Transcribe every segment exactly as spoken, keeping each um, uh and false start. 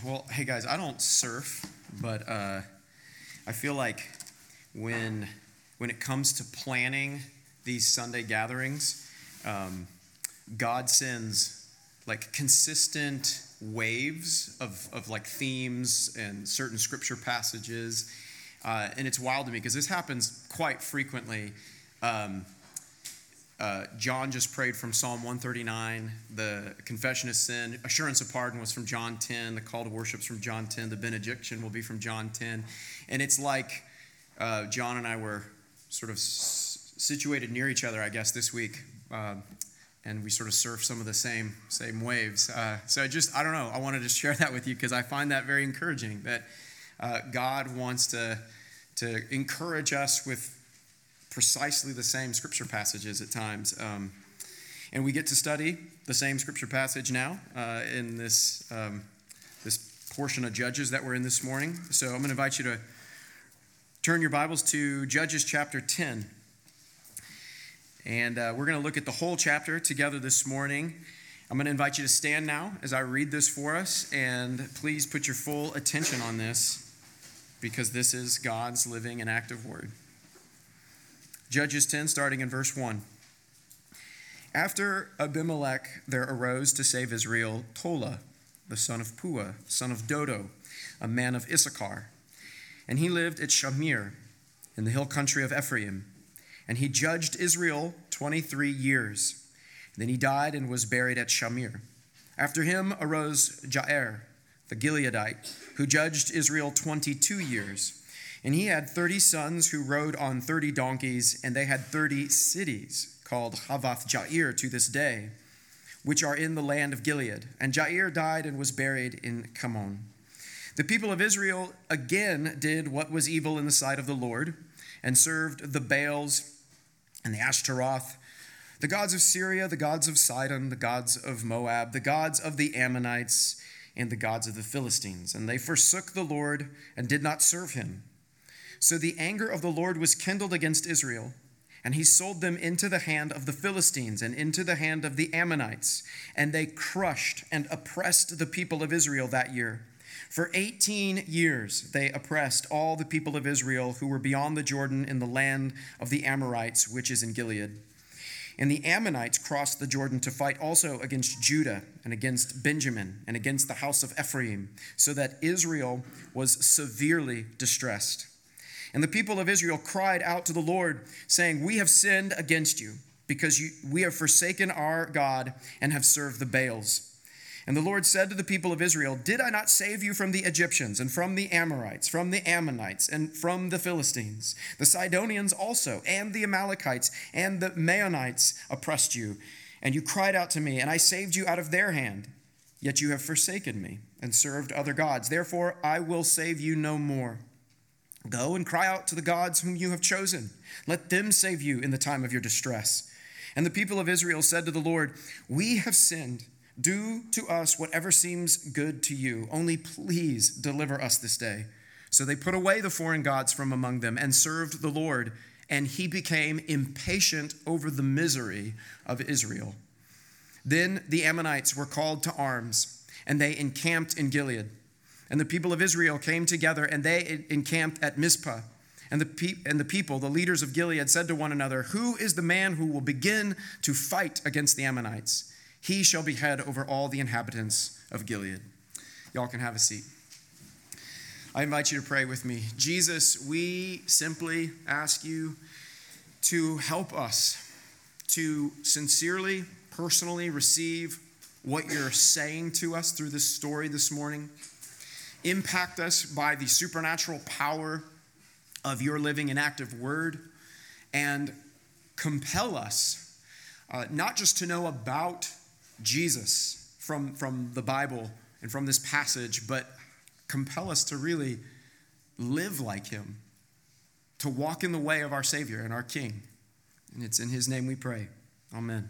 Well, hey guys, I don't surf, but uh, I feel like when when it comes to planning these Sunday gatherings, um, God sends like consistent waves of, of like themes and certain scripture passages, uh, and it's wild to me because this happens quite frequently. Um, Uh, John just prayed from Psalm one thirty-nine. The confession of sin, assurance of pardon was from John ten. The call to worship is from John ten. The benediction will be from John ten. And it's like uh, John and I were sort of s- situated near each other, I guess, this week. Uh, and we sort of surf some of the same same waves. Uh, so I just, I don't know, I wanted to share that with you because I find that very encouraging, that uh, God wants to, to encourage us with precisely the same scripture passages at times. Um, and we get to study the same scripture passage now uh, in this um, this portion of Judges that we're in this morning. So I'm going to invite you to turn your Bibles to Judges chapter ten. And uh, we're going to look at the whole chapter together this morning. I'm going to invite you to stand now as I read this for us. And please put your full attention on this because this is God's living and active word. Judges ten, starting in verse one. After Abimelech, there arose to save Israel Tola, the son of Puah, son of Dodo, a man of Issachar. And he lived at Shamir, in the hill country of Ephraim. And he judged Israel twenty-three years. Then he died and was buried at Shamir. After him arose Jair, the Gileadite, who judged Israel twenty-two years. And he had thirty sons who rode on thirty donkeys, and they had thirty cities, called Havoth Jair to this day, which are in the land of Gilead. And Jair died and was buried in Kamon. The people of Israel again did what was evil in the sight of the Lord, and served the Baals and the Ashtaroth, the gods of Syria, the gods of Sidon, the gods of Moab, the gods of the Ammonites, and the gods of the Philistines. And they forsook the Lord and did not serve him. So the anger of the Lord was kindled against Israel, and he sold them into the hand of the Philistines and into the hand of the Ammonites, and they crushed and oppressed the people of Israel that year. For eighteen years they oppressed all the people of Israel who were beyond the Jordan in the land of the Amorites, which is in Gilead. And the Ammonites crossed the Jordan to fight also against Judah and against Benjamin and against the house of Ephraim, so that Israel was severely distressed. And the people of Israel cried out to the Lord, saying, "We have sinned against you, because you, we have forsaken our God and have served the Baals." And the Lord said to the people of Israel, "Did I not save you from the Egyptians and from the Amorites, from the Ammonites and from the Philistines? The Sidonians also, and the Amalekites and the Maonites oppressed you. And you cried out to me, and I saved you out of their hand. Yet you have forsaken me and served other gods. Therefore I will save you no more. Go and cry out to the gods whom you have chosen. Let them save you in the time of your distress." And the people of Israel said to the Lord, "We have sinned. Do to us whatever seems good to you. Only please deliver us this day." So they put away the foreign gods from among them and served the Lord. And he became impatient over the misery of Israel. Then the Ammonites were called to arms, and they encamped in Gilead. And the people of Israel came together, and they encamped at Mizpah. And the, pe- and the people, the leaders of Gilead, said to one another, "Who is the man who will begin to fight against the Ammonites? He shall be head over all the inhabitants of Gilead." Y'all can have a seat. I invite you to pray with me. Jesus, we simply ask you to help us to sincerely, personally receive what you're saying to us through this story this morning. Impact us by the supernatural power of your living and active word, and compel us uh, not just to know about Jesus from, from the Bible and from this passage, but compel us to really live like him, to walk in the way of our Savior and our King. And it's in his name we pray. Amen.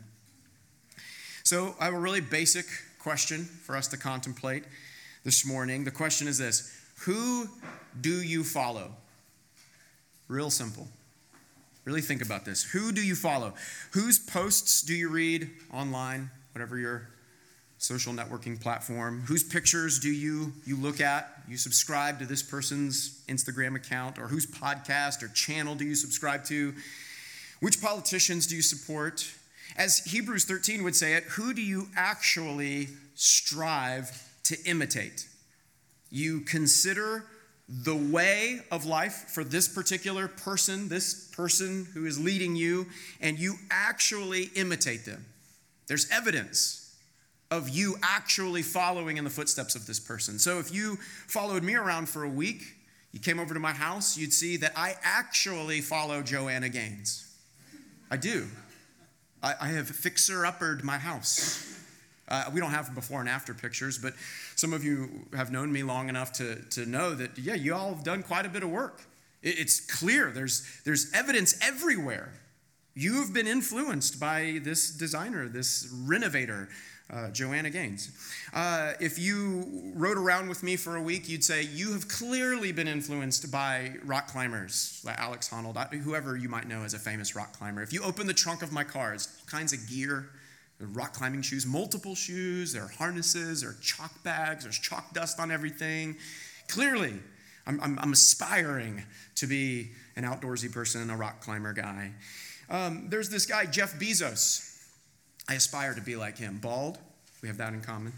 So I have a really basic question for us to contemplate this morning. The question is this: who do you follow? Real simple. Really think about this. Who do you follow? Whose posts do you read online, whatever your social networking platform? Whose pictures do you, you look at? You subscribe to this person's Instagram account, or whose podcast or channel do you subscribe to? Which politicians do you support? As Hebrews thirteen would say it, who do you actually strive to imitate? You consider the way of life for this particular person, this person who is leading you, and you actually imitate them. There's evidence of you actually following in the footsteps of this person. So if you followed me around for a week, you came over to my house, you'd see that I actually follow Joanna Gaines. I do. I, I have fixer-uppered my house. Uh, we don't have before and after pictures, but some of you have known me long enough to, to know that, yeah, you all have done quite a bit of work. It, it's clear. There's, there's evidence everywhere. You have been influenced by this designer, this renovator, uh, Joanna Gaines. Uh, if you rode around with me for a week, you'd say you have clearly been influenced by rock climbers, like Alex Honnold, whoever you might know as a famous rock climber. If you open the trunk of my car, it's all kinds of gear. Rock climbing shoes, multiple shoes, there are harnesses, there are chalk bags, there's chalk dust on everything. Clearly, I'm, I'm, I'm aspiring to be an outdoorsy person, a rock climber guy. Um, there's this guy, Jeff Bezos. I aspire to be like him. Bald, we have that in common.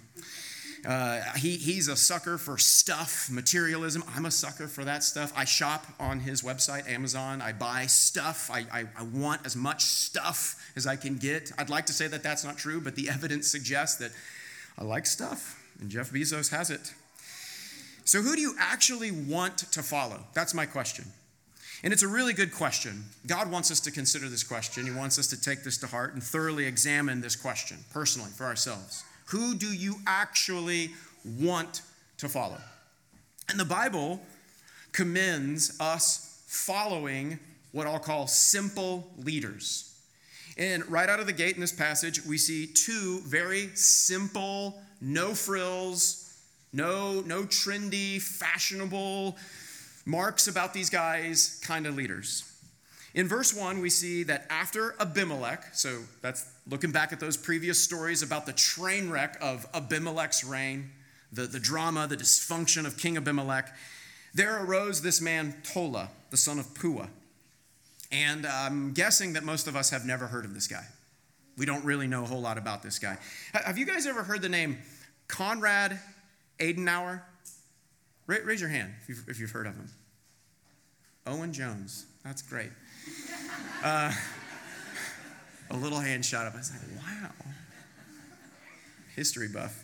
Uh, he, he's a sucker for stuff, materialism. I'm a sucker for that stuff. I shop on his website, Amazon. I buy stuff. I, I, I want as much stuff as I can get. I'd like to say that that's not true, but the evidence suggests that I like stuff, and Jeff Bezos has it. So who do you actually want to follow? That's my question. And it's a really good question. God wants us to consider this question. He wants us to take this to heart and thoroughly examine this question personally for ourselves. Who do you actually want to follow? And the Bible commends us following what I'll call simple leaders. And right out of the gate in this passage, we see two very simple, no frills, no, no trendy, fashionable marks about these guys kind of leaders. In verse one, we see that after Abimelech, so that's looking back at those previous stories about the train wreck of Abimelech's reign, the, the drama, the dysfunction of King Abimelech, there arose this man Tola, the son of Puah. And I'm guessing that most of us have never heard of this guy. We don't really know a whole lot about this guy. Have you guys ever heard the name Konrad Adenauer? Raise your hand if you've, if you've heard of him. Owen Jones. That's great. Uh, a little hand shot up. I was like, wow. History buff.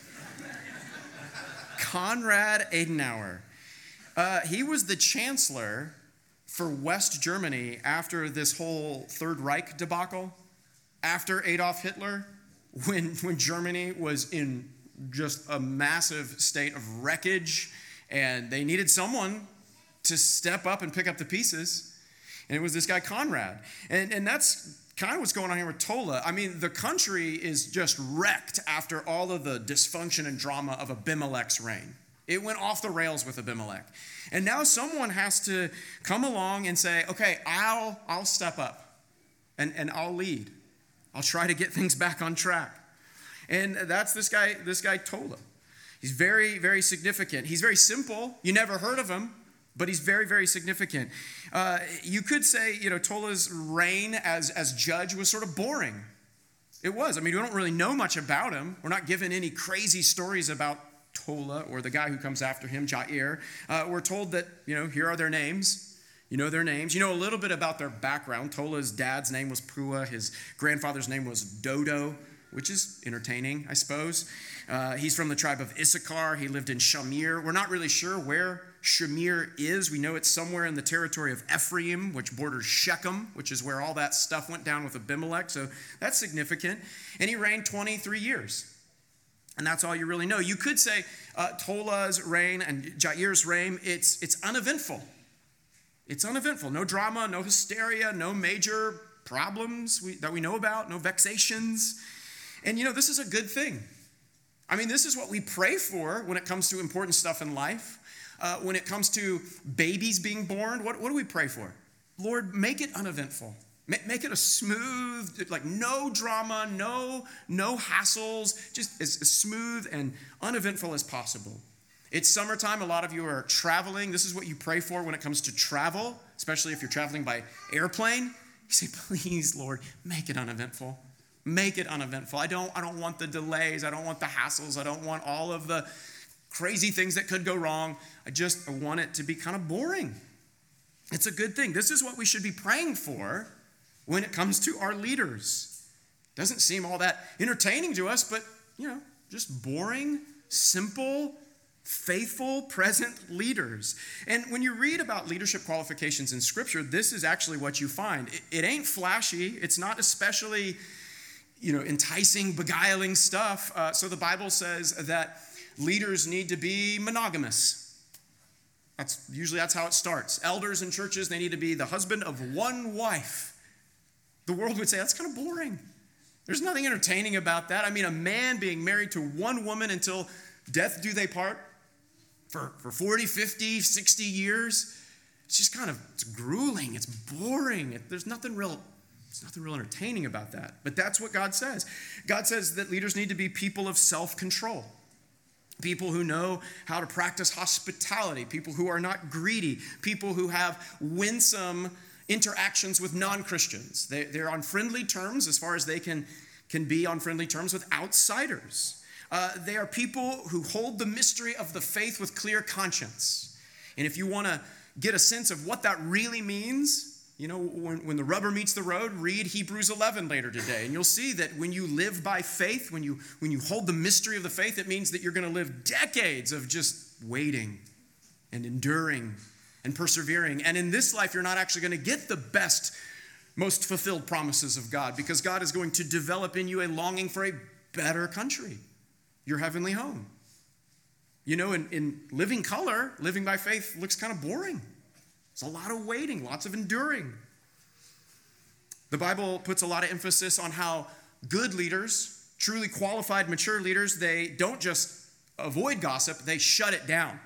Konrad Adenauer. Uh, he was the chancellor for West Germany after this whole Third Reich debacle, after Adolf Hitler, when, when Germany was in just a massive state of wreckage, and they needed someone to step up and pick up the pieces. And it was this guy, Konrad. And, and that's kind of what's going on here with Tola. I mean, the country is just wrecked after all of the dysfunction and drama of Abimelech's reign. It went off the rails with Abimelech. And now someone has to come along and say, okay, I'll, I'll step up and, and I'll lead. I'll try to get things back on track. And that's this guy, this guy Tola. He's very, very significant. He's very simple. You never heard of him, but he's very, very significant. Uh, you could say, you know, Tola's reign as, as judge was sort of boring. It was. I mean, we don't really know much about him. We're not given any crazy stories about Tola or the guy who comes after him, Jair. Uh, we're told that, you know, here are their names. You know their names. You know a little bit about their background. Tola's dad's name was Puah. His grandfather's name was Dodo, which is entertaining, I suppose. Uh, he's from the tribe of Issachar. He lived in Shamir. We're not really sure where Shamir is. We know it's somewhere in the territory of Ephraim, which borders Shechem, which is where all that stuff went down with Abimelech. So that's significant. And he reigned twenty-three years. And that's all you really know. You could say uh, Tola's reign and Jair's reign, it's, it's uneventful. It's uneventful. No drama, no hysteria, no major problems we, that we know about, no vexations. And, you know, this is a good thing. I mean, this is what we pray for when it comes to important stuff in life. Uh, when it comes to babies being born, what, what do we pray for? Lord, make it uneventful. Make it a smooth, like no drama, no, no hassles, just as, as smooth and uneventful as possible. It's summertime. A lot of you are traveling. This is what you pray for when it comes to travel, especially if you're traveling by airplane. You say, please, Lord, make it uneventful. Make it uneventful. I don't, I don't want the delays. I don't want the hassles. I don't want all of the crazy things that could go wrong. I just I want it to be kind of boring. It's a good thing. This is what we should be praying for when it comes to our leaders. Doesn't seem all that entertaining to us, but, you know, just boring, simple, faithful, present leaders. And when you read about leadership qualifications in Scripture, this is actually what you find. It, it ain't flashy. It's not especially, you know, enticing, beguiling stuff. Uh, so the Bible says that leaders need to be monogamous. That's usually that's how it starts. Elders in churches, they need to be the husband of one wife. The world would say that's kind of boring. There's nothing entertaining about that. I mean, a man being married to one woman until death do they part for, for forty, fifty, sixty years. It's just kind of, it's grueling. It's boring. It, there's nothing real, there's nothing real entertaining about that. But that's what God says. God says that leaders need to be people of self-control. People who know how to practice hospitality. People who are not greedy. People who have winsome interactions with non-Christians. They, they're on friendly terms as far as they can, can be on friendly terms with outsiders. Uh, they are people who hold the mystery of the faith with clear conscience. And if you want to get a sense of what that really means, you know, when, when the rubber meets the road, read Hebrews eleven later today. And you'll see that when you live by faith, when you, when you hold the mystery of the faith, it means that you're going to live decades of just waiting and enduring and persevering. And in this life, you're not actually going to get the best, most fulfilled promises of God, because God is going to develop in you a longing for a better country, your heavenly home. You know, in, in living color, living by faith looks kind of boring. It's a lot of waiting, lots of enduring. The Bible puts a lot of emphasis on how good leaders, truly qualified, mature leaders, they don't just avoid gossip, they shut it down.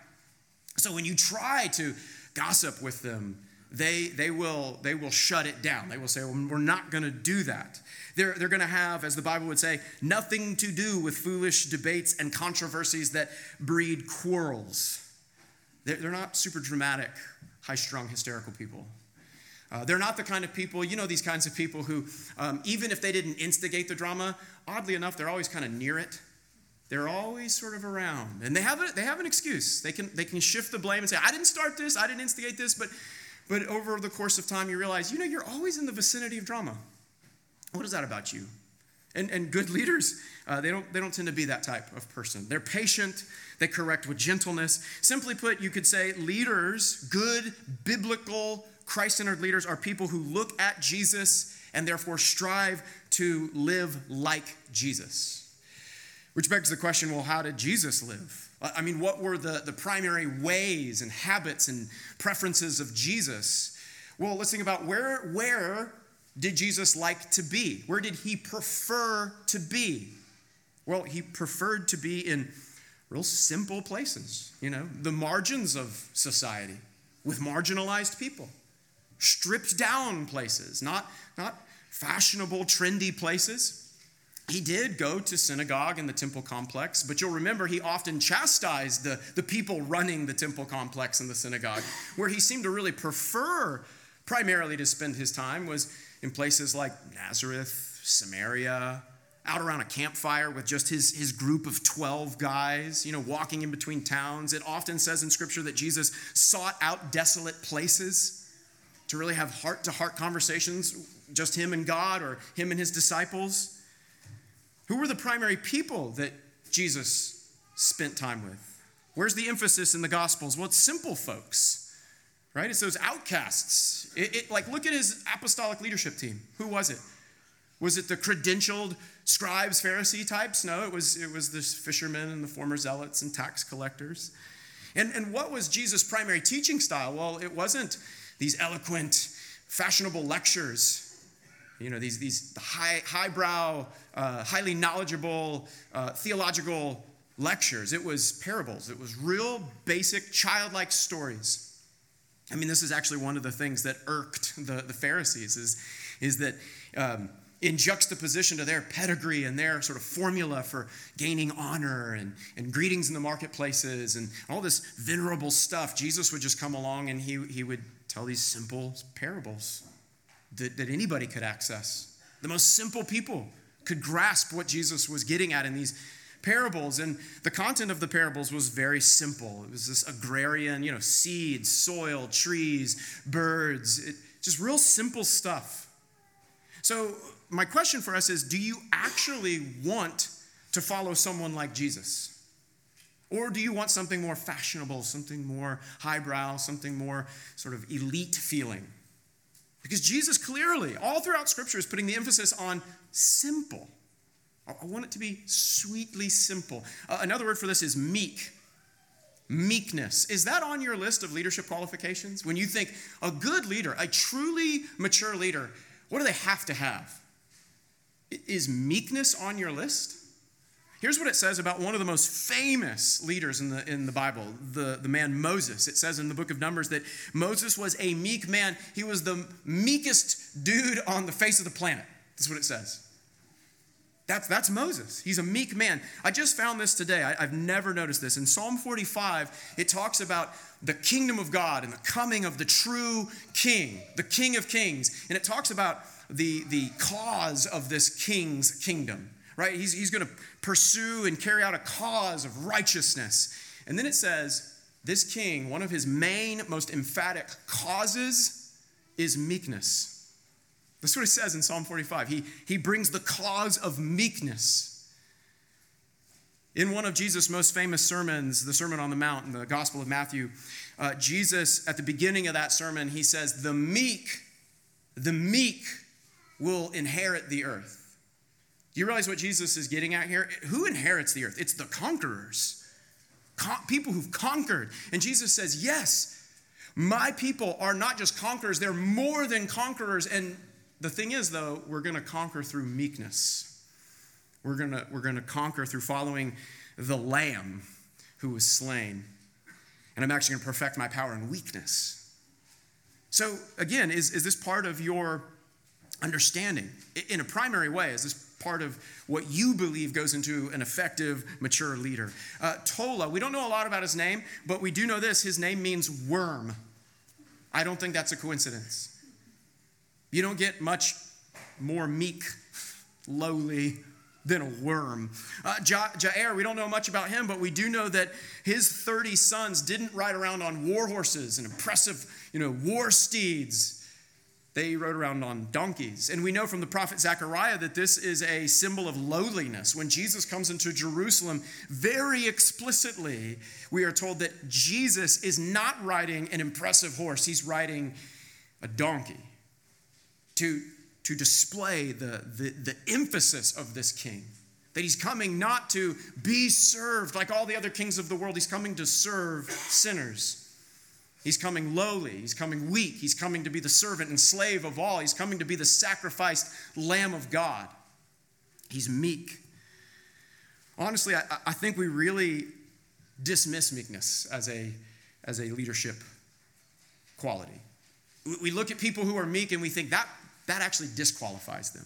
So when you try to gossip with them, they they will they will shut it down. They will say, well, we're not going to do that. They're, they're going to have, as the Bible would say, nothing to do with foolish debates and controversies that breed quarrels. They're, they're not super dramatic, high-strung, hysterical people. Uh, they're not the kind of people, you know, these kinds of people who, um, even if they didn't instigate the drama, oddly enough, they're always kind of near it. They're always sort of around. And they have a, they have an excuse. They can they can shift the blame and say, I didn't start this, I didn't instigate this, but but over the course of time you realize, you know, you're always in the vicinity of drama. What is that about you? And and good leaders, uh, they don't they don't tend to be that type of person. They're patient, they correct with gentleness. Simply put, you could say leaders, good, biblical, Christ-centered leaders are people who look at Jesus and therefore strive to live like Jesus. Which begs the question, well, how did Jesus live? I mean, what were the, the primary ways and habits and preferences of Jesus? Well, let's think about where, where did Jesus like to be? Where did he prefer to be? Well, he preferred to be in real simple places, you know, the margins of society with marginalized people, stripped down places, not, not fashionable, trendy places. He did go to synagogue in the temple complex, but you'll remember he often chastised the, the people running the temple complex and the synagogue. Where he seemed to really prefer primarily to spend his time was in places like Nazareth, Samaria, out around a campfire with just his, his group of twelve guys, you know, walking in between towns. It often says in Scripture that Jesus sought out desolate places to really have heart-to-heart conversations, just him and God or him and his disciples. Who were the primary people that Jesus spent time with? Where's the emphasis in the Gospels? Well, it's simple folks, right? It's those outcasts. It, it, like, look at his apostolic leadership team. Who was it? Was it the credentialed scribes, Pharisee types? No, it was it was the fishermen and the former zealots and tax collectors. And, and what was Jesus' primary teaching style? Well, it wasn't these eloquent, fashionable lectures. You know, these, these high, highbrow, uh, highly knowledgeable uh, theological lectures. It was parables. It was real basic childlike stories. I mean, this is actually one of the things that irked the, the Pharisees is, is that um, in juxtaposition to their pedigree and their sort of formula for gaining honor and, and greetings in the marketplaces and all this venerable stuff, Jesus would just come along and he, he would tell these simple parables that, that anybody could access. The most simple people could grasp what Jesus was getting at in these parables. And the content of the parables was very simple. It was this agrarian, you know, seeds, soil, trees, birds, it, just real simple stuff. So my question for us is, do you actually want to follow someone like Jesus? Or do you want something more fashionable, something more highbrow, something more sort of elite feeling? Because Jesus clearly, all throughout Scripture, is putting the emphasis on simple. I want it to be sweetly simple. Uh, another word for this is meek. Meekness. Is that on your list of leadership qualifications? When you think a good leader, a truly mature leader, what do they have to have? Is meekness on your list? Here's what it says about one of the most famous leaders in the, in the Bible, the, the man Moses. It says in the book of Numbers that Moses was a meek man. He was the meekest dude on the face of the planet. That's what it says. That's, that's Moses. He's a meek man. I just found this today. I, I've never noticed this. In Psalm forty-five, it talks about the kingdom of God and the coming of the true king, the King of Kings. And it talks about the, the cause of this king's kingdom, right? He's, he's going to pursue and carry out a cause of righteousness. And then it says, this king, one of his main, most emphatic causes is meekness. That's what it says in Psalm forty-five. He, he brings the cause of meekness. In one of Jesus' most famous sermons, the Sermon on the Mount in the Gospel of Matthew, uh, Jesus, at the beginning of that sermon, he says, the meek, the meek will inherit the earth. Do you realize what Jesus is getting at here? Who inherits the earth? It's the conquerors, Con- people who've conquered. And Jesus says, yes, my people are not just conquerors, they're more than conquerors. And the thing is, though, we're going to conquer through meekness. We're going to we're going to conquer through following the Lamb who was slain. And I'm actually going to perfect my power in weakness. So, again, is, is this part of your understanding? In a primary way, is this part of what you believe goes into an effective, mature leader? Uh, Tola, we don't know a lot about his name, but we do know this. His name means worm. I don't think that's a coincidence. You don't get much more meek, lowly than a worm. Uh, ja- Jair, we don't know much about him, but we do know that his thirty sons didn't ride around on war horses and impressive, you know, war steeds. They rode around on donkeys. And we know from the prophet Zechariah that this is a symbol of lowliness. When Jesus comes into Jerusalem, very explicitly, we are told that Jesus is not riding an impressive horse. He's riding a donkey. To, to display the, the, the emphasis of this king. That he's coming not to be served like all the other kings of the world. He's coming to serve sinners. He's coming lowly. He's coming weak. He's coming to be the servant and slave of all. He's coming to be the sacrificed Lamb of God. He's meek. Honestly, I, I think we really dismiss meekness as a, as a leadership quality. We look at people who are meek and we think that That actually disqualifies them.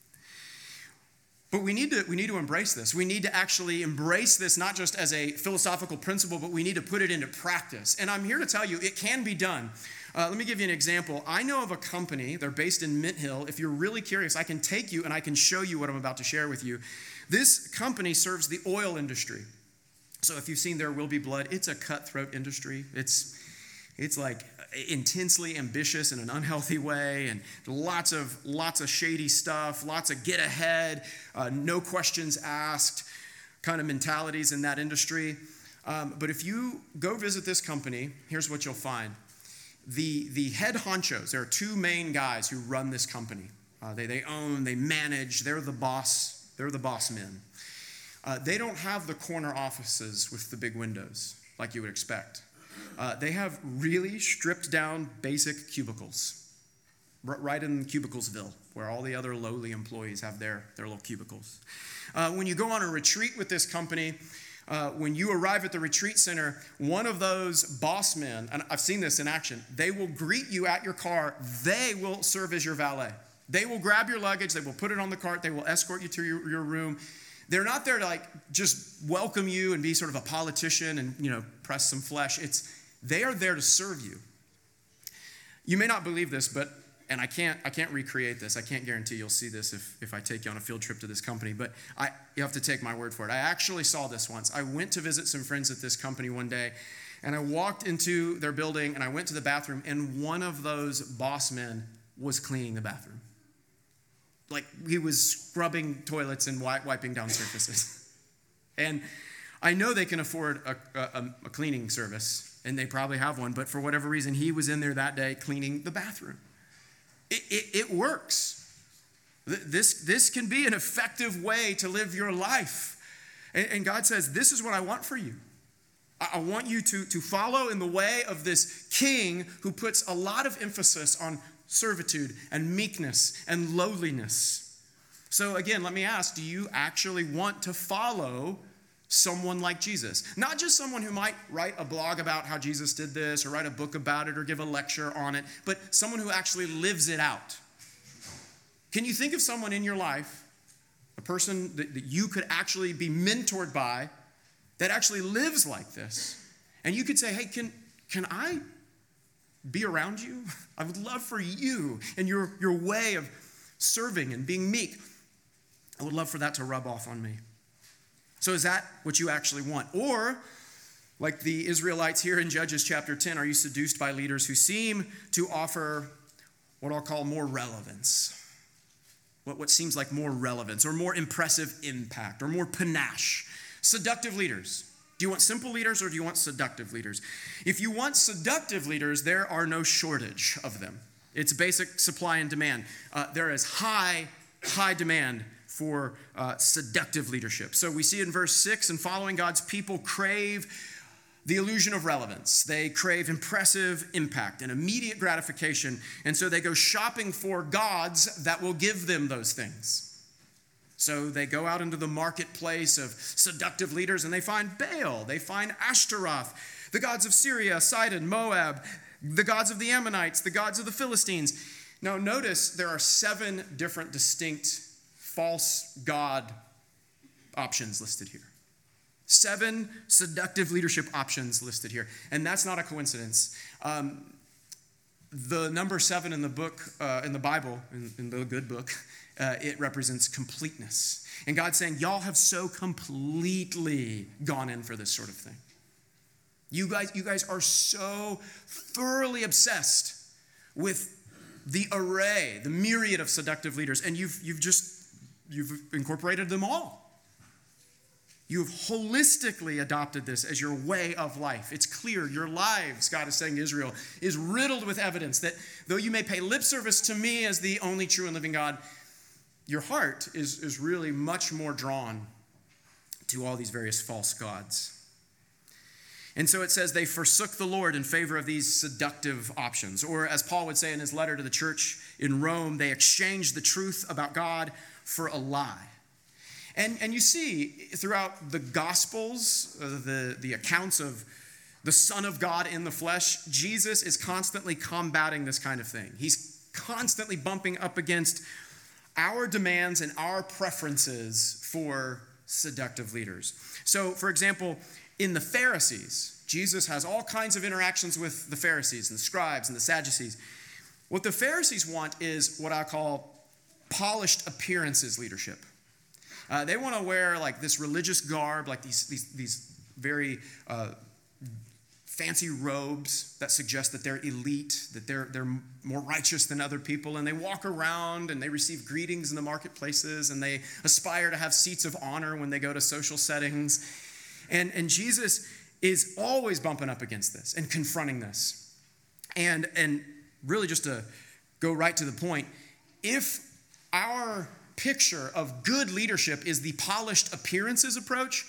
But we need to we need to embrace this. We need to actually embrace this not just as a philosophical principle, but we need to put it into practice. And I'm here to tell you it can be done. Uh, let me give you an example. I know of a company. They're based in Mint Hill. If you're really curious, I can take you and I can show you what I'm about to share with you. This company serves the oil industry. So if you've seen There Will Be Blood, it's a cutthroat industry. It's it's like intensely ambitious in an unhealthy way, and lots of lots of shady stuff, lots of get ahead, uh, no questions asked kind of mentalities in that industry. Um, but if you go visit this company, here's what you'll find. The, the head honchos, there are two main guys who run this company. Uh, they, they own, they manage, they're the boss, they're the boss men. Uh, they don't have the corner offices with the big windows like you would expect. Uh, they have really stripped down basic cubicles, r- right in Cubiclesville, where all the other lowly employees have their, their little cubicles. Uh, when you go on a retreat with this company, uh, when you arrive at the retreat center, one of those boss men, and I've seen this in action, they will greet you at your car. They will serve as your valet. They will grab your luggage. They will put it on the cart. They will escort you to your, your room. They're not there to like just welcome you and be sort of a politician and, you know, press some flesh. It's they are there to serve you. You may not believe this, but and I can't I can't recreate this. I can't guarantee you'll see this if, if I take you on a field trip to this company, but I you have to take my word for it. I actually saw this once. I went to visit some friends at this company one day, and I walked into their building and I went to the bathroom, and one of those boss men was cleaning the bathroom. Like he was scrubbing toilets and wiping down surfaces. And I know they can afford a, a, a cleaning service, and they probably have one, but for whatever reason, he was in there that day cleaning the bathroom. It, it, it works. This, this can be an effective way to live your life. And, and God says, this is what I want for you. I, I want you to, to follow in the way of this king who puts a lot of emphasis on servitude and meekness and lowliness. So again, let me ask, do you actually want to follow someone like Jesus? Not just someone who might write a blog about how Jesus did this or write a book about it or give a lecture on it, but someone who actually lives it out. Can you think of someone in your life, a person that, that you could actually be mentored by that actually lives like this? And you could say, hey, can, can I be around you? I would love for you and your, your way of serving and being meek. I would love for that to rub off on me. So is that what you actually want? Or, like the Israelites here in Judges chapter ten, are you seduced by leaders who seem to offer what I'll call more relevance? What, what seems like more relevance or more impressive impact or more panache? Seductive leaders. Do you want simple leaders or do you want seductive leaders? If you want seductive leaders, there are no shortage of them. It's basic supply and demand. Uh, there is high, high demand for uh, seductive leadership. So we see in verse six, and following God's people crave the illusion of relevance. They crave impressive impact and immediate gratification. And so they go shopping for gods that will give them those things. So they go out into the marketplace of seductive leaders and they find Baal, they find Ashtaroth, the gods of Syria, Sidon, Moab, the gods of the Ammonites, the gods of the Philistines. Now notice there are seven different distinct false god options listed here. Seven seductive leadership options listed here. And that's not a coincidence. Um, the number seven in the book, uh, in the Bible, in, in the good book, Uh, it represents completeness. And God's saying, y'all have so completely gone in for this sort of thing. You guys, you guys are so thoroughly obsessed with the array, the myriad of seductive leaders, and you've you've just you've incorporated them all. You've holistically adopted this as your way of life. It's clear your lives, God is saying to Israel, is riddled with evidence that though you may pay lip service to me as the only true and living God, your heart is, is really much more drawn to all these various false gods. And so it says they forsook the Lord in favor of these seductive options. Or as Paul would say in his letter to the church in Rome, they exchanged the truth about God for a lie. And, and you see throughout the Gospels, uh, the, the accounts of the Son of God in the flesh, Jesus is constantly combating this kind of thing. He's constantly bumping up against our demands and our preferences for seductive leaders. So, for example, in the Pharisees, Jesus has all kinds of interactions with the Pharisees and the scribes and the Sadducees. What the Pharisees want is what I call polished appearances leadership. Uh, they want to wear like this religious garb, like these, these, these very uh, fancy robes that suggest that they're elite, that they're they're more righteous than other people, and they walk around and they receive greetings in the marketplaces, and they aspire to have seats of honor when they go to social settings. And, and Jesus is always bumping up against this and confronting this. And, and really just to go right to the point, if our picture of good leadership is the polished appearances approach,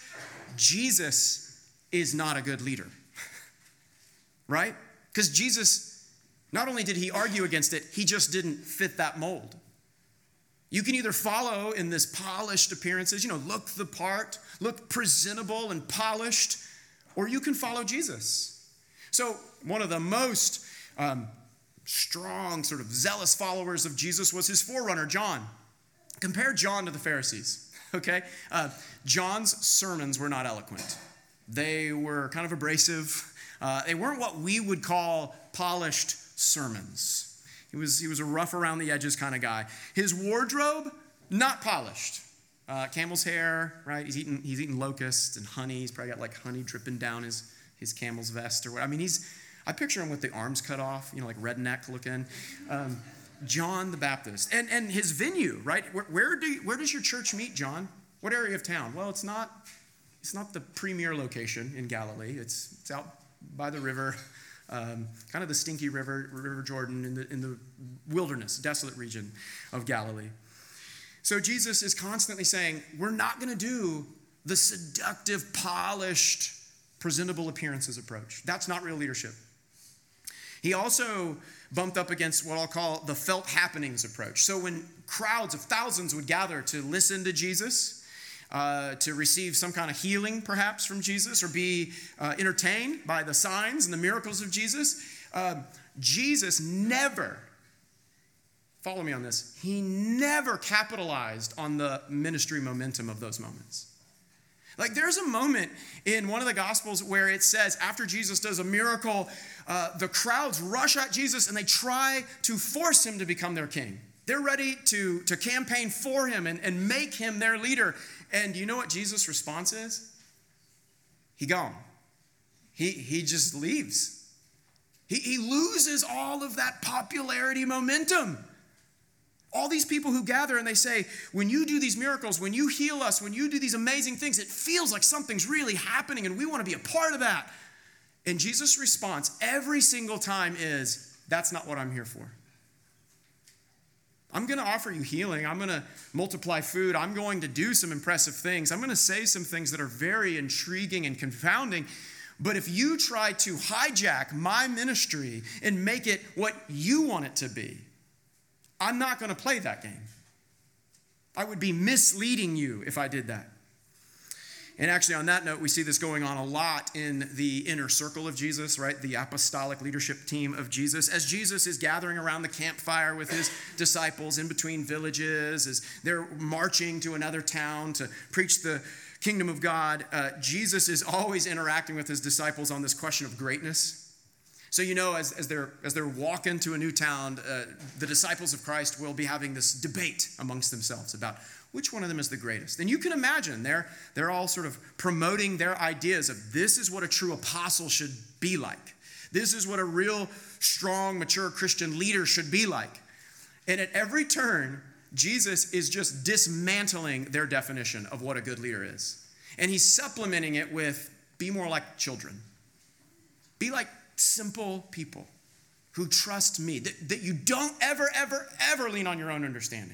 Jesus is not a good leader. Right? Because Jesus, not only did he argue against it, he just didn't fit that mold. You can either follow in this polished appearances, you know, look the part, look presentable and polished, or you can follow Jesus. So one of the most um, strong, sort of zealous followers of Jesus was his forerunner, John. Compare John to the Pharisees, okay? Uh, John's sermons were not eloquent. They were kind of abrasive. Uh, they weren't what we would call polished sermons. He was, he was a rough around the edges kind of guy. His wardrobe, not polished. Uh, camel's hair, right? He's eating, he's eating locusts and honey. He's probably got like honey dripping down his, his camel's vest or what. I mean, he's, I picture him with the arms cut off, you know, like redneck looking. Um, John the Baptist. And, and his venue, right? Where, where, do you, where does your church meet, John? What area of town? Well, it's not, it's not the premier location in Galilee. It's, it's out by the river, um, kind of the stinky river, River Jordan, in the, in the wilderness, desolate region of Galilee. So Jesus is constantly saying, we're not going to do the seductive, polished, presentable appearances approach. That's not real leadership. He also bumped up against what I'll call the felt happenings approach. So when crowds of thousands would gather to listen to Jesus, uh, to receive some kind of healing perhaps from Jesus, or be uh, entertained by the signs and the miracles of Jesus, uh, Jesus never, follow me on this, he never capitalized on the ministry momentum of those moments. Like there's a moment in one of the Gospels where it says after Jesus does a miracle, uh, the crowds rush at Jesus and they try to force him to become their king. They're ready to, to campaign for him and, and make him their leader. And you know what Jesus' response is? He gone. He, he just leaves. He, he loses all of that popularity momentum. All these people who gather and they say, when you do these miracles, when you heal us, when you do these amazing things, it feels like something's really happening and we want to be a part of that. And Jesus' response every single time is, that's not what I'm here for. I'm going to offer you healing. I'm going to multiply food. I'm going to do some impressive things. I'm going to say some things that are very intriguing and confounding. But if you try to hijack my ministry and make it what you want it to be, I'm not going to play that game. I would be misleading you if I did that. And actually, on that note, we see this going on a lot in the inner circle of Jesus, right? The apostolic leadership team of Jesus. As Jesus is gathering around the campfire with his disciples in between villages, as they're marching to another town to preach the kingdom of God, uh, Jesus is always interacting with his disciples on this question of greatness. So, you know, as, as, they're, as they're walking to a new town, uh, the disciples of Christ will be having this debate amongst themselves about which one of them is the greatest. And you can imagine they're, they're all sort of promoting their ideas of this is what a true apostle should be like. This is what a real strong, mature Christian leader should be like. And at every turn, Jesus is just dismantling their definition of what a good leader is. And he's supplementing it with be more like children. Be like simple people who trust me, that, that you don't ever, ever, ever lean on your own understanding,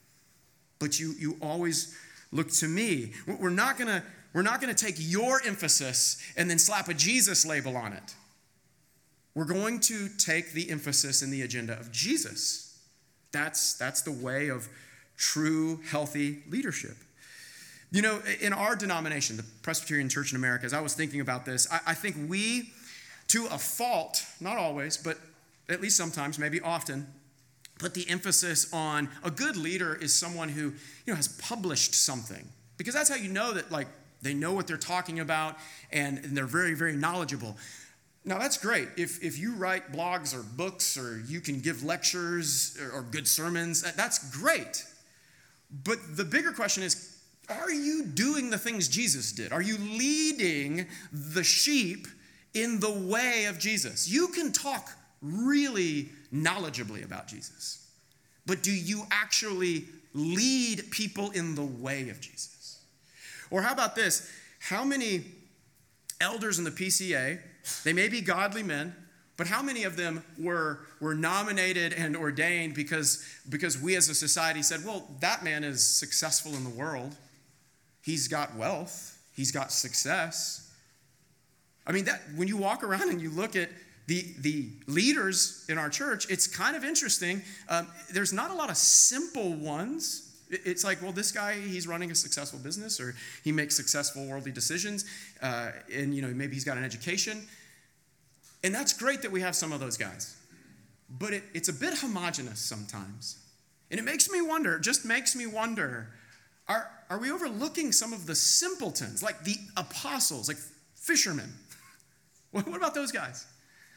but you, you always look to me. We're not gonna, we're not gonna take your emphasis and then slap a Jesus label on it. We're going to take the emphasis and the agenda of Jesus. That's, that's the way of true, healthy leadership. You know, in our denomination, the Presbyterian Church in America, as I was thinking about this, I, I think we, to a fault, not always, but at least sometimes, maybe often, put the emphasis on a good leader is someone who, you know, has published something. Because that's how you know that, like, they know what they're talking about and, and they're very, very knowledgeable. Now, that's great. If, if you write blogs or books or you can give lectures or, or good sermons, that's great. But the bigger question is, are you doing the things Jesus did? Are you leading the sheep in the way of Jesus? You can talk really knowledgeably about Jesus, but do you actually lead people in the way of Jesus? Or how about this? How many elders in the P C A, they may be godly men, but how many of them were, were nominated and ordained because, because we as a society said, well, that man is successful in the world. He's got wealth. He's got success. I mean, that when you walk around and you look at the, the leaders in our church, it's kind of interesting. Um, there's not a lot of simple ones. It's like, well, this guy, he's running a successful business or he makes successful worldly decisions. Uh, and, you know, maybe he's got an education. And that's great that we have some of those guys. but it, it's a bit homogenous sometimes. And it makes me wonder, just makes me wonder, are, are we overlooking some of the simpletons, like the apostles, like fishermen? What about those guys?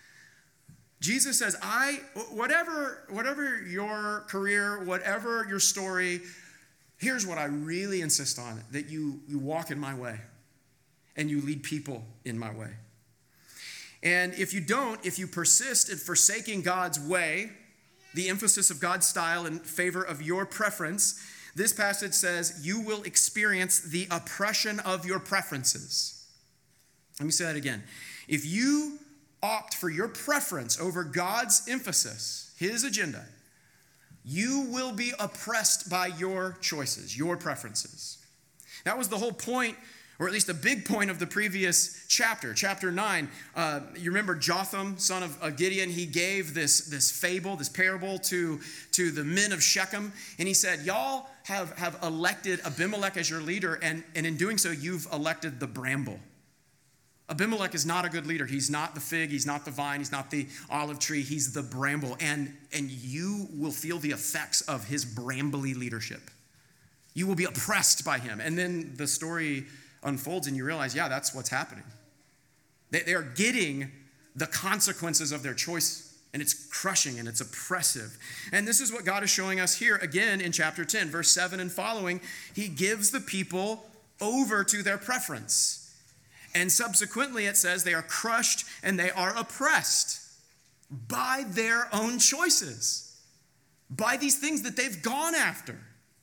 Jesus says, I, whatever, whatever your career, whatever your story, here's what I really insist on, that you, you walk in my way and you lead people in my way. And if you don't, if you persist in forsaking God's way, the emphasis of God's style in favor of your preference, this passage says you will experience the oppression of your preferences. Let me say that again. If you opt for your preference over God's emphasis, his agenda, you will be oppressed by your choices, your preferences. That was the whole point, or at least a big point of the previous chapter, chapter nine. Uh, you remember Jotham, son of uh, Gideon, he gave this, this fable, this parable to, to the men of Shechem. And he said, y'all have, have elected Abimelech as your leader, and, and in doing so, you've elected the bramble. Abimelech is not a good leader. He's not the fig, he's not the vine, he's not the olive tree, he's the bramble. And, and you will feel the effects of his brambly leadership. You will be oppressed by him. And then the story unfolds and you realize, yeah, that's what's happening. They, they are getting the consequences of their choice, and it's crushing and it's oppressive. And this is what God is showing us here again in chapter ten, verse seven and following. He gives the people over to their preference. And subsequently it says they are crushed and they are oppressed by their own choices, by these things that they've gone after.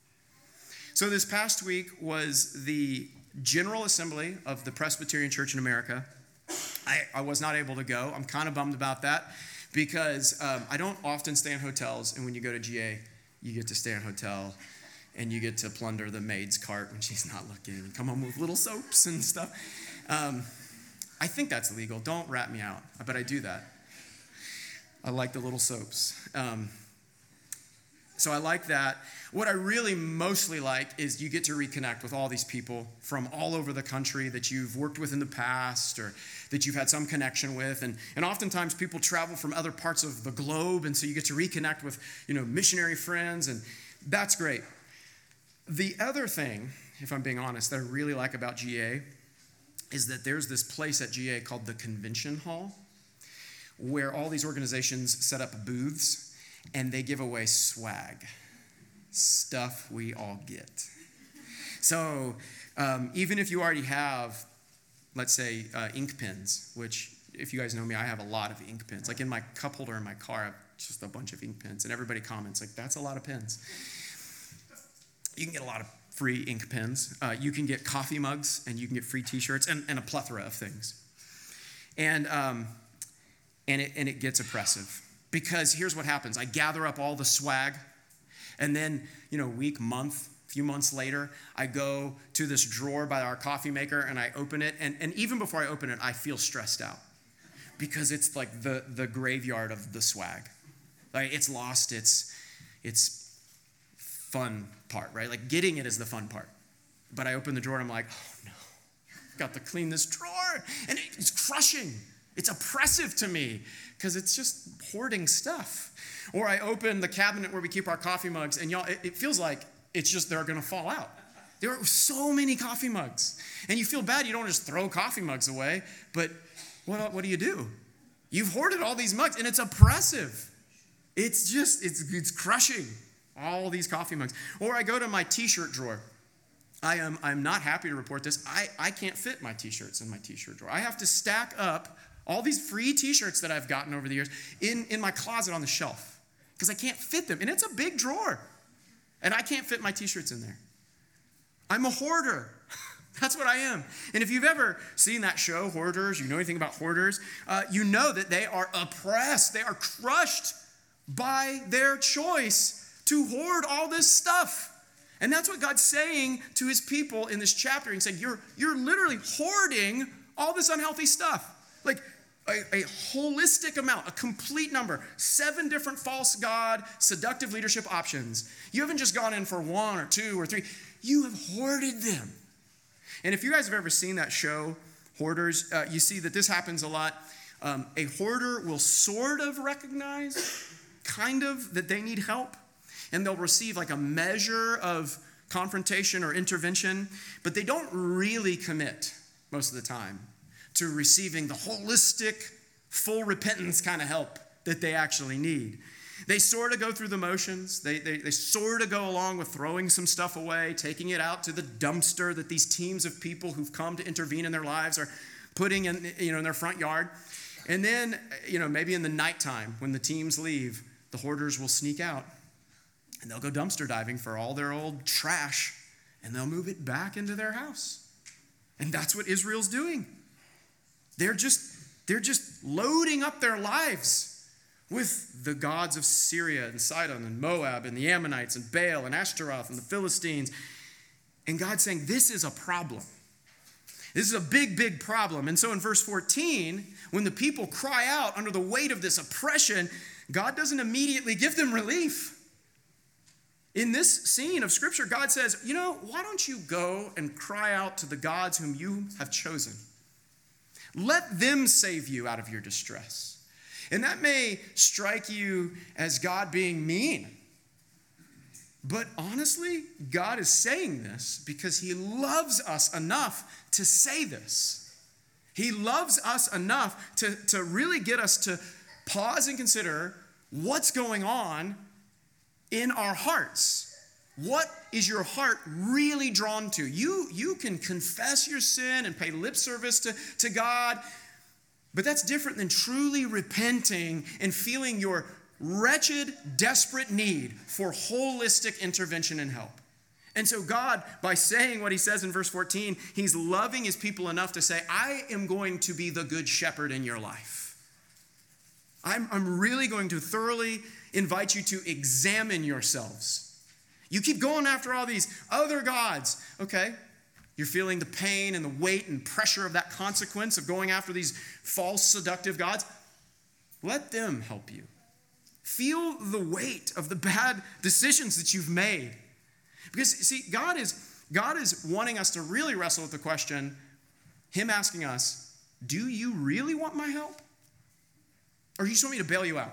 So this past week was the General Assembly of the Presbyterian Church in America. I, I was not able to go. I'm kind of bummed about that because um, I don't often stay in hotels. And when you go to G A, you get to stay in a hotel and you get to plunder the maid's cart when she's not looking and come home with little soaps and stuff. Um, I think that's legal. Don't rat me out, but I do that. I like the little soaps. Um, so I like that. What I really mostly like is you get to reconnect with all these people from all over the country that you've worked with in the past or that you've had some connection with. And, and oftentimes people travel from other parts of the globe, and so you get to reconnect with, you know, missionary friends, and that's great. The other thing, if I'm being honest, that I really like about G A is that there's this place at G A called the Convention Hall where all these organizations set up booths and they give away swag, stuff we all get. So um, even if you already have, let's say, uh, ink pens, which if you guys know me, I have a lot of ink pens. Like in my cup holder in my car, I have just a bunch of ink pens, and everybody comments, like, that's a lot of pens. You can get a lot of free ink pens. Uh, you can get coffee mugs, and you can get free t-shirts, and, and a plethora of things. And um, and it and it gets oppressive. Because here's what happens. I gather up all the swag, and then, you know, week, month, few months later, I go to this drawer by our coffee maker, and I open it, and, and even before I open it, I feel stressed out. Because it's like the, the graveyard of the swag. Like, it's lost its its fun part, right? Like, getting it is the fun part. But I open the drawer and I'm like, oh no, I've got to clean this drawer. And it's crushing. It's oppressive to me because it's just hoarding stuff. Or I open the cabinet where we keep our coffee mugs, and y'all, it, it feels like it's just they're going to fall out. There are so many coffee mugs. And you feel bad. You don't just throw coffee mugs away. But what, what do you do? You've hoarded all these mugs, and it's oppressive. It's just, it's, it's crushing. All these coffee mugs. Or I go to my t-shirt drawer. I am I'm not happy to report this. I, I can't fit my t-shirts in my t-shirt drawer. I have to stack up all these free t-shirts that I've gotten over the years in, in my closet on the shelf because I can't fit them. And it's a big drawer. And I can't fit my t-shirts in there. I'm a hoarder. That's what I am. And if you've ever seen that show, Hoarders, you know anything about hoarders, uh, you know that they are oppressed. They are crushed by their choice to hoard all this stuff. And that's what God's saying to his people in this chapter. He's saying, you're, you're literally hoarding all this unhealthy stuff. Like a, a holistic amount, a complete number, seven different false god, seductive leadership options. You haven't just gone in for one or two or three. You have hoarded them. And if you guys have ever seen that show, Hoarders, uh, you see that this happens a lot. Um, a hoarder will sort of recognize kind of that they need help, and they'll receive like a measure of confrontation or intervention, but they don't really commit most of the time to receiving the holistic, full repentance kind of help that they actually need. They sort of go through the motions. They, they, they sort of go along with throwing some stuff away, taking it out to the dumpster that these teams of people who've come to intervene in their lives are putting in, you know, in their front yard. And then, you know, maybe in the nighttime when the teams leave, the hoarders will sneak out and they'll go dumpster diving for all their old trash and they'll move it back into their house. And that's what Israel's doing. They're just, they're just loading up their lives with the gods of Syria and Sidon and Moab and the Ammonites and Baal and Ashtaroth and the Philistines. And God's saying, this is a problem. This is a big, big problem. And so in verse fourteen, when the people cry out under the weight of this oppression, God doesn't immediately give them relief. In this scene of Scripture, God says, you know, why don't you go and cry out to the gods whom you have chosen? Let them save you out of your distress. And that may strike you as God being mean. But honestly, God is saying this because he loves us enough to say this. He loves us enough to, to really get us to pause and consider what's going on in our hearts. What is your heart really drawn to? You, you can confess your sin and pay lip service to, to God, but that's different than truly repenting and feeling your wretched, desperate need for holistic intervention and help. And so God, by saying what he says in verse fourteen, he's loving his people enough to say, I am going to be the good shepherd in your life. I'm, I'm really going to thoroughly invite you to examine yourselves. You keep going after all these other gods, okay? You're feeling the pain and the weight and pressure of that consequence of going after these false, seductive gods. Let them help you. Feel the weight of the bad decisions that you've made. Because, see, God is, God is wanting us to really wrestle with the question, him asking us, do you really want my help? Or do you just want me to bail you out?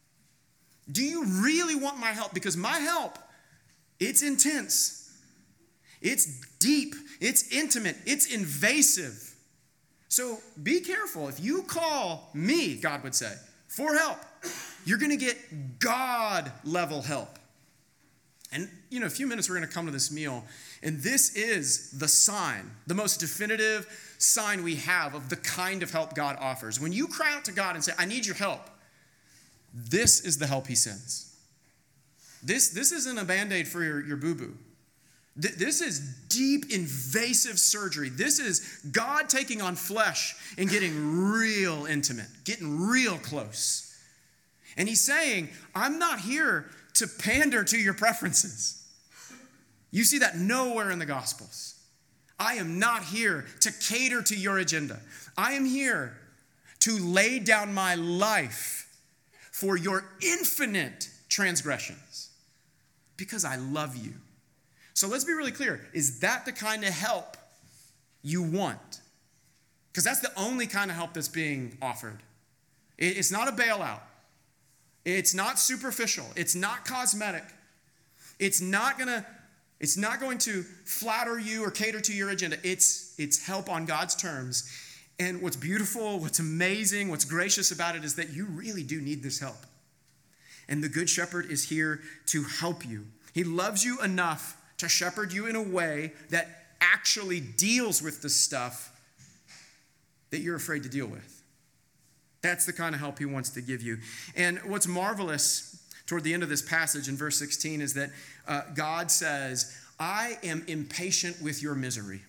Do you really want my help? Because my help, it's intense. It's deep. It's intimate. It's invasive. So be careful. If you call me, God would say, for help, you're going to get God-level help. And, you know, a few minutes we're going to come to this meal, and this is the sign, the most definitive sign we have of the kind of help God offers. When you cry out to God and say, I need your help, this is the help he sends. This, this isn't a Band-Aid for your, your boo-boo. Th- this is deep, invasive surgery. This is God taking on flesh and getting real intimate, getting real close. And he's saying, I'm not here to pander to your preferences. You see that nowhere in the Gospels. I am not here to cater to your agenda. I am here to lay down my life for your infinite transgressions because I love you. So let's be really clear. Is that the kind of help you want? Because that's the only kind of help that's being offered. It's not a bailout. It's not superficial. It's not cosmetic. It's not gonna, it's not going to flatter you or cater to your agenda. It's, it's help on God's terms. And what's beautiful, what's amazing, what's gracious about it is that you really do need this help. And the Good Shepherd is here to help you. He loves you enough to shepherd you in a way that actually deals with the stuff that you're afraid to deal with. That's the kind of help he wants to give you. And what's marvelous toward the end of this passage in verse sixteen is that uh, God says, I am impatient with your misery.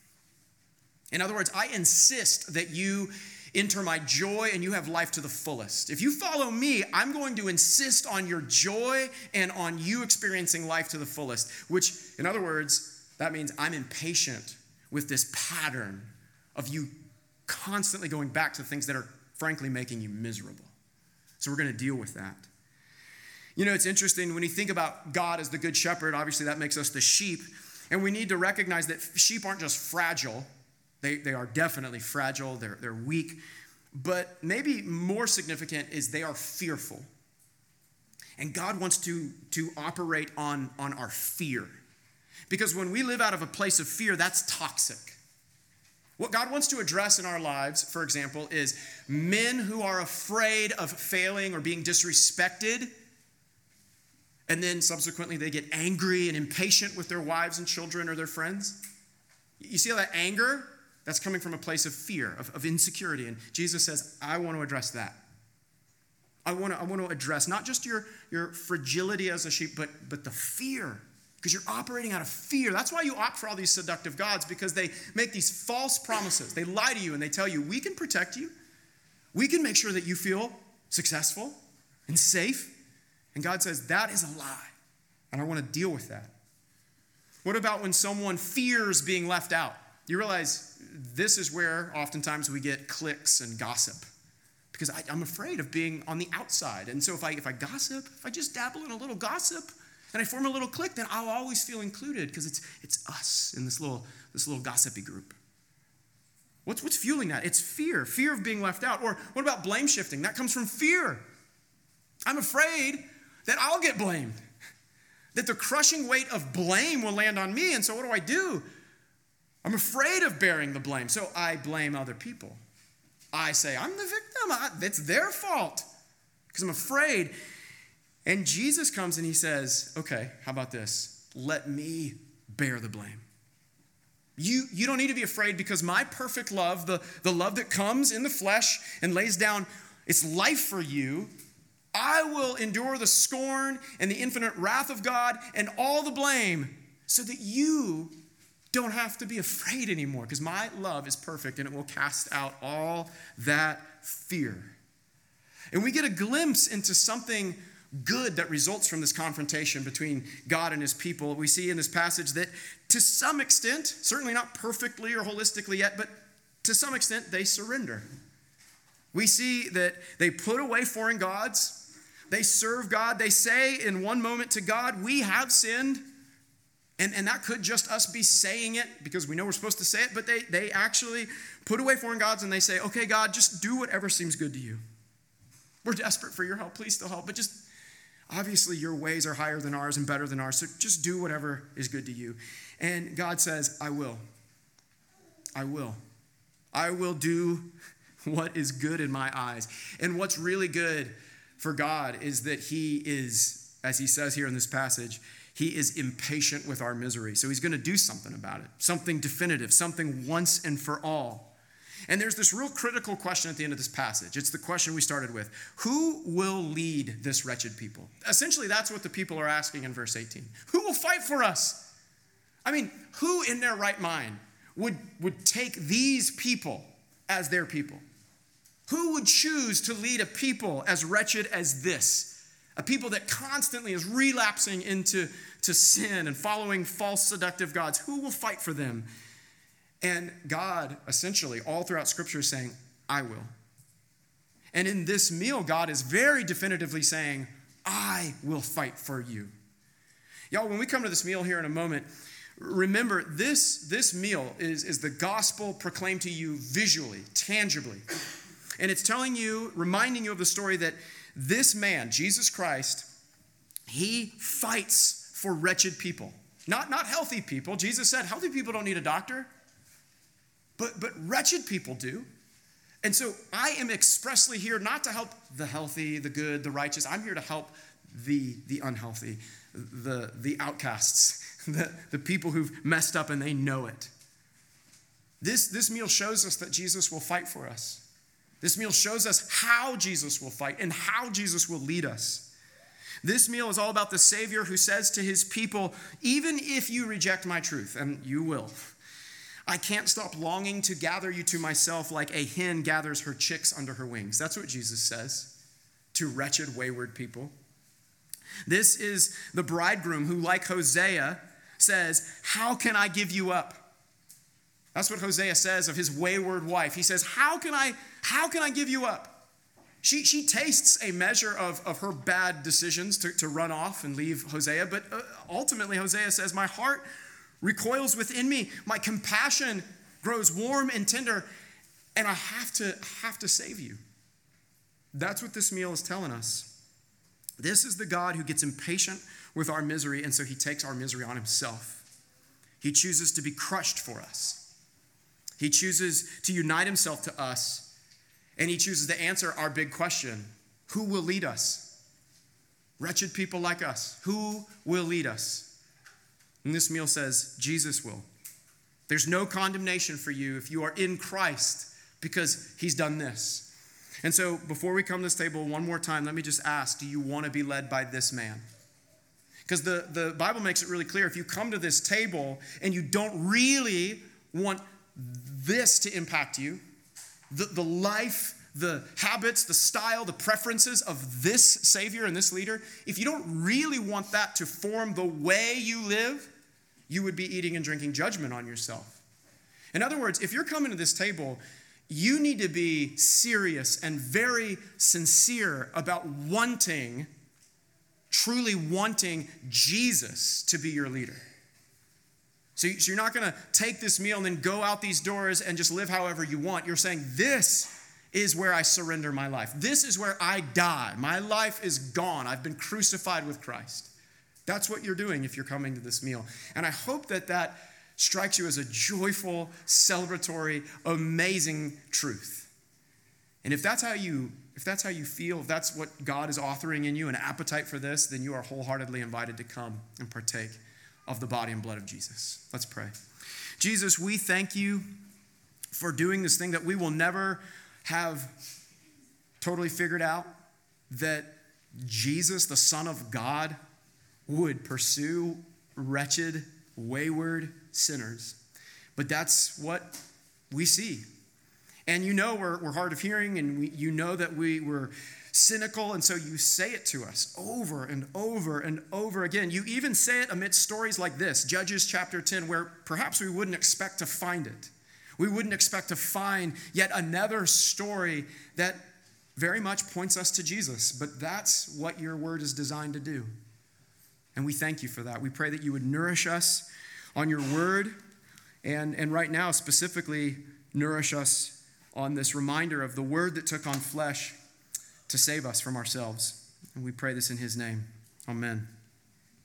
In other words, I insist that you enter my joy and you have life to the fullest. If you follow me, I'm going to insist on your joy and on you experiencing life to the fullest, which, in other words, that means I'm impatient with this pattern of you constantly going back to things that are frankly making you miserable. So we're going to deal with that. You know, it's interesting when you think about God as the good shepherd, obviously that makes us the sheep, and we need to recognize that sheep aren't just fragile. They, they are definitely fragile, they're, they're weak, but maybe more significant is they are fearful. And God wants to, to operate on, on our fear. Because when we live out of a place of fear, that's toxic. What God wants to address in our lives, for example, is men who are afraid of failing or being disrespected, and then subsequently they get angry and impatient with their wives and children or their friends. You see how that anger, that's coming from a place of fear, of, of insecurity. And Jesus says, I want to address that. I want to, I want to address not just your, your fragility as a sheep, but, but the fear. Because you're operating out of fear. That's why you opt for all these seductive gods, because they make these false promises. They lie to you and they tell you, we can protect you. We can make sure that you feel successful and safe. And God says, that is a lie. And I want to deal with that. What about when someone fears being left out? You realize this is where oftentimes we get cliques and gossip. Because I, I'm afraid of being on the outside. And so if I, if I gossip, if I just dabble in a little gossip, and I form a little clique, then I'll always feel included because it's it's us in this little this little gossipy group. What's what's fueling that? It's fear, fear of being left out. Or what about blame shifting? That comes from fear. I'm afraid that I'll get blamed, that the crushing weight of blame will land on me. And so what do I do? I'm afraid of bearing the blame, so I blame other people. I say, I'm the victim. I, it's their fault because I'm afraid. And Jesus comes and he says, okay, how about this? Let me bear the blame. You, you don't need to be afraid because my perfect love, the, the love that comes in the flesh and lays down its life for you, I will endure the scorn and the infinite wrath of God and all the blame so that you don't have to be afraid anymore because my love is perfect and it will cast out all that fear. And we get a glimpse into something good that results from this confrontation between God and his people. We see in this passage that to some extent, certainly not perfectly or holistically yet, but to some extent they surrender. We see that they put away foreign gods. They serve God. They say in one moment to God, we have sinned. And, and that could just us be saying it because we know we're supposed to say it, but they, they actually put away foreign gods and they say, okay, God, just do whatever seems good to you. We're desperate for your help. Please still help, but just obviously, your ways are higher than ours and better than ours, so just do whatever is good to you. And God says, I will. I will. I will do what is good in my eyes. And what's really good for God is that he is, as he says here in this passage, he is impatient with our misery. So he's going to do something about it, something definitive, something once and for all. And there's this real critical question at the end of this passage. It's the question we started with. Who will lead this wretched people? Essentially, that's what the people are asking in verse eighteen. Who will fight for us? I mean, who in their right mind would, would take these people as their people? Who would choose to lead a people as wretched as this? A people that constantly is relapsing into to sin and following false seductive gods. Who will fight for them? And God, essentially, all throughout Scripture is saying, I will. And in this meal, God is very definitively saying, I will fight for you. Y'all, when we come to this meal here in a moment, remember this, this meal is, is the gospel proclaimed to you visually, tangibly. And it's telling you, reminding you of the story that this man, Jesus Christ, he fights for wretched people. Not, not healthy people. Jesus said, healthy people don't need a doctor. But, but wretched people do. And so I am expressly here not to help the healthy, the good, the righteous. I'm here to help the, the unhealthy, the, the outcasts, the, the people who've messed up and they know it. This, this meal shows us that Jesus will fight for us. This meal shows us how Jesus will fight and how Jesus will lead us. This meal is all about the Savior who says to his people, even if you reject my truth, and you will, I can't stop longing to gather you to myself like a hen gathers her chicks under her wings. That's what Jesus says to wretched, wayward people. This is the bridegroom who, like Hosea, says, how can I give you up? That's what Hosea says of his wayward wife. He says, how can I, how can I give you up? She, she tastes a measure of, of her bad decisions to, to run off and leave Hosea, but ultimately Hosea says, my heart recoils within me. My compassion grows warm and tender, and I have to have to save you. That's what this meal is telling us. This is the God who gets impatient with our misery, and so he takes our misery on himself. He chooses to be crushed for us. He chooses to unite himself to us, and he chooses to answer our big question: who will lead us? Wretched people like us, who will lead us? And this meal says, Jesus will. There's no condemnation for you if you are in Christ, because he's done this. And so before we come to this table one more time, let me just ask, do you want to be led by this man? Because the, the Bible makes it really clear, if you come to this table and you don't really want this to impact you, the, the life, the habits, the style, the preferences of this Savior and this leader, if you don't really want that to form the way you live, you would be eating and drinking judgment on yourself. In other words, if you're coming to this table, you need to be serious and very sincere about wanting, truly wanting Jesus to be your leader. So you're not going to take this meal and then go out these doors and just live however you want. You're saying, this is where I surrender my life. This is where I die. My life is gone. I've been crucified with Christ. That's what you're doing if you're coming to this meal. And I hope that that strikes you as a joyful, celebratory, amazing truth. And if that's how you, if that's how you feel, if that's what God is authoring in you, an appetite for this, then you are wholeheartedly invited to come and partake of the body and blood of Jesus. Let's pray. Jesus, we thank you for doing this thing that we will never have totally figured out, that Jesus, the Son of God, would pursue wretched, wayward sinners. But that's what we see. And you know we're, we're hard of hearing, and we, you know that we were cynical, and so you say it to us over and over and over again. You even say it amidst stories like this, Judges chapter ten, where perhaps we wouldn't expect to find it. We wouldn't expect to find yet another story that very much points us to Jesus. But that's what your word is designed to do. And we thank you for that. We pray that you would nourish us on your word, and, and right now specifically nourish us on this reminder of the word that took on flesh to save us from ourselves. And we pray this in his name. Amen.